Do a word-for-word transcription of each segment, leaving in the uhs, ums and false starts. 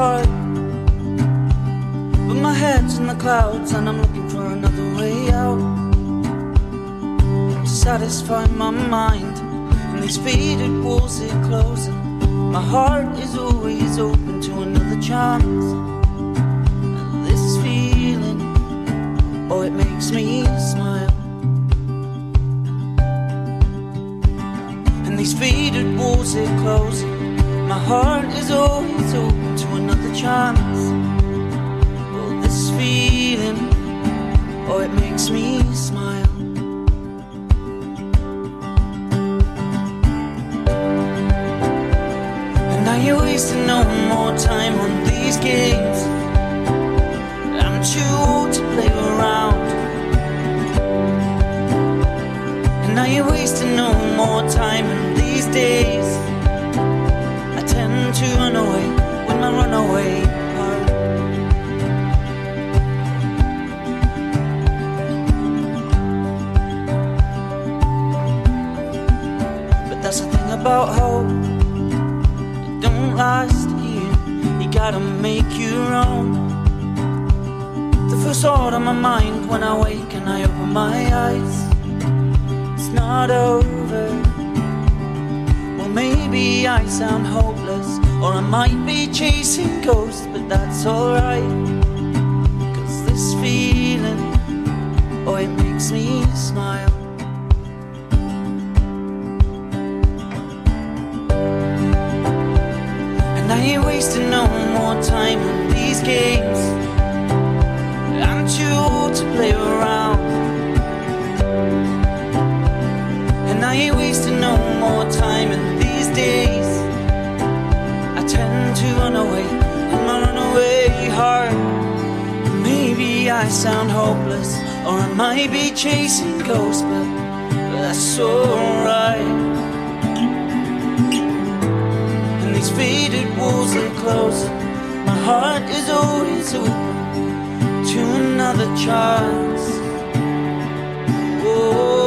heart, but my head's in the clouds and I'm looking for another way out to satisfy my mind. And these faded walls, they're closing. My heart is always open to another chance. And this feeling, oh, it makes me smile. And these faded walls, they're closing. My heart is always open to another chance. Oh, this feeling, oh, it makes me smile. And now you're wasting no more time on these games. I'm too old to play around. And now you're wasting no more time in these days. I tend to run away with my runaway heart. But that's the thing about hope, it don't last here. You gotta make your own. The first thought on my mind when I wake and I open my eyes, it's not over. Well, maybe I sound hopeless, or I might be chasing ghosts, but that's alright. Cause this feeling, oh, it makes me smile. And I ain't wasting no more time on these games. I'm too old to play around. And I ain't wasting no more time in these days. I tend to run away in my runaway heart. Maybe I sound hopeless, or I might be chasing ghosts, but that's alright. And these faded walls, they close. My heart is always open to another chance. Whoa.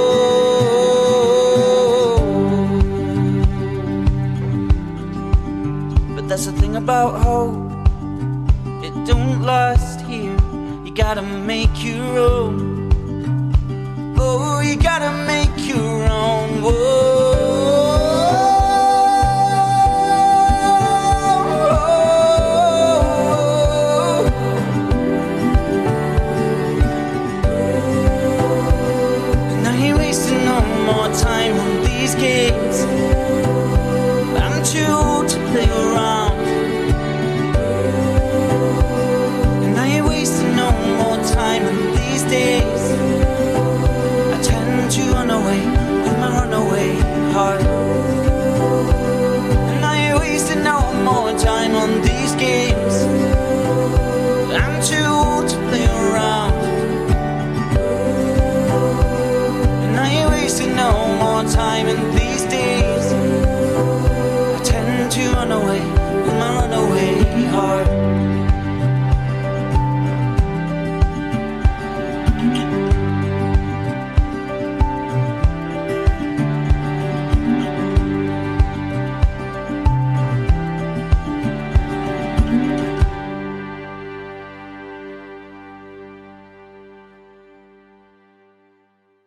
That's the thing about hope, it don't last here. You gotta make your own. Oh, you gotta make your own. Whoa.